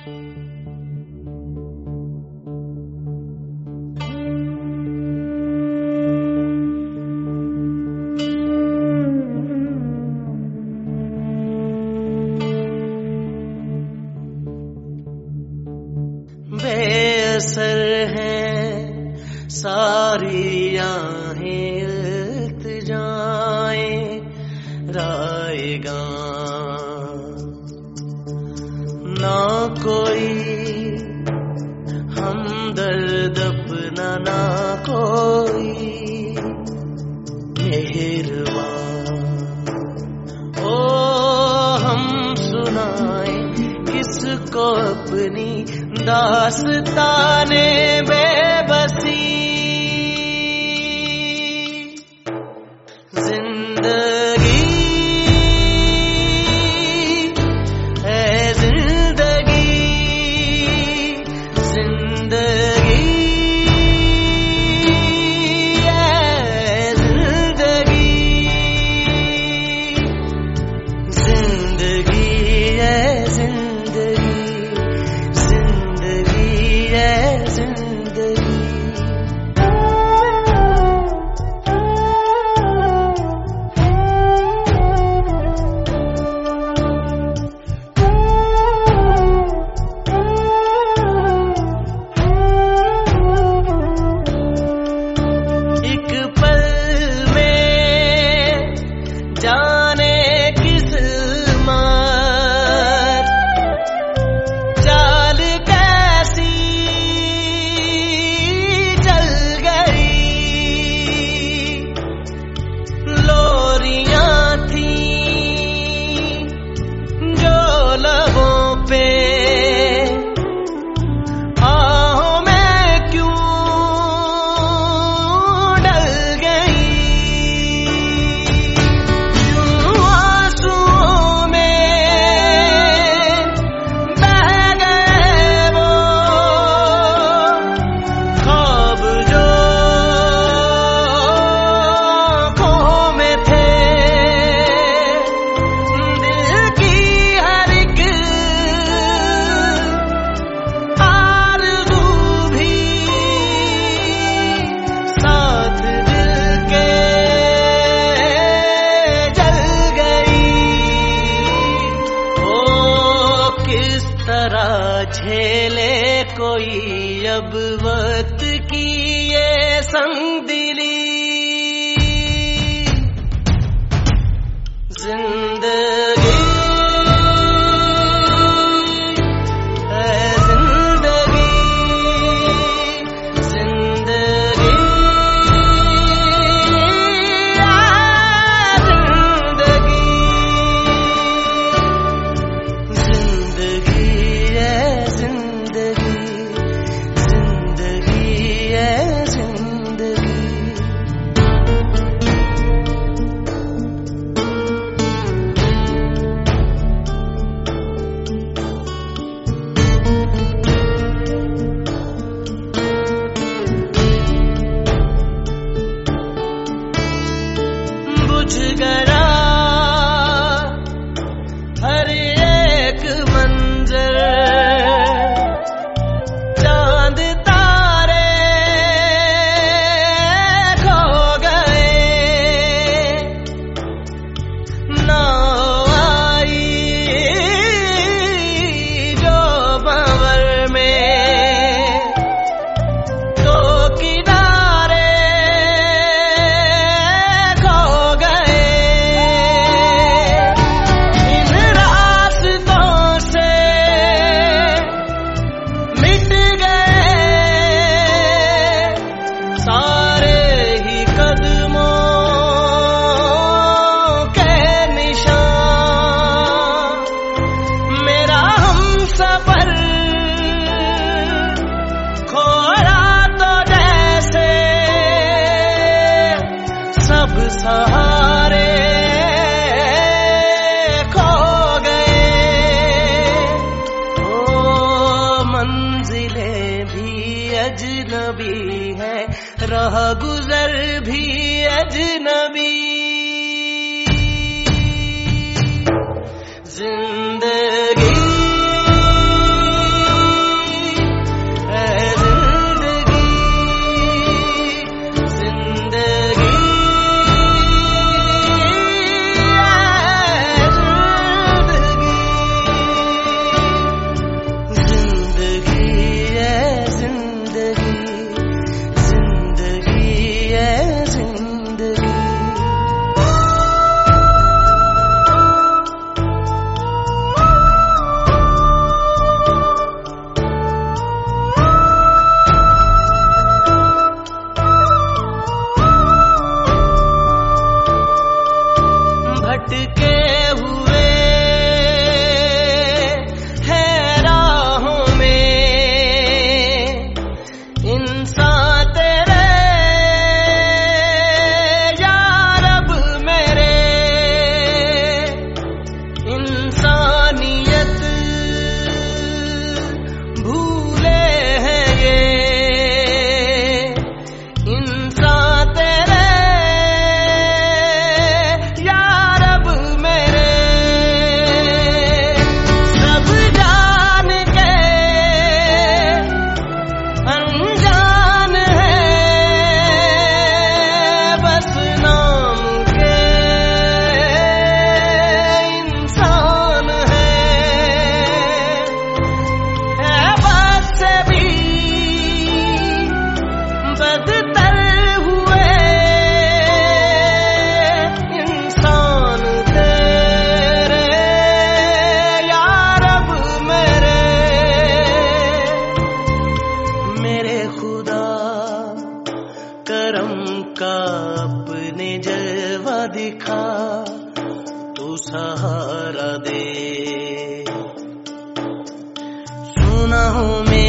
बेअसर है सारी आहें इल्तिजाएं राएगा ना कोई हमदर्द अपना ना कोई मेहरबान। ओ हम सुनाए किसको अपनी दास्ताने बेबसी। जिंदगी है जिंदगी, जिंदगी है जिंदगी, जिंदगी है जिंदगी, जिंदगी है जिंदगी। एक पल में जाने किस मार चाल कैसी चल गई। लोरियां थी जो लबों पे आहों में क्यों डल गई। यूं आंसुओं में बह गए वो ख्वाब जो आँखों में थे। दिल की हर एक आरज़ू भी साथ दिल के जल गई। ओ किस तरह झेले कोई अब वक्त की ये संगदिली। जिंदगी है जिंदगी, जिंदगी है जिंदगी, जिंदगी है जिंदगी, जिंदगी है जिंदगी। बुझ गया हर एक मंजर, चांद तारे खो गए। ना आई जो भंवर में तो किनारे खो गए। इन रास्तों से मिट गए सारे ही कदमों के निशान। मेरा हमसफर खोया तो जैसे सब सहारे खो गए। ओ मंजिलें भी अजनबी है, राह गुजर भी अजनबी। जिंदगी बाहों में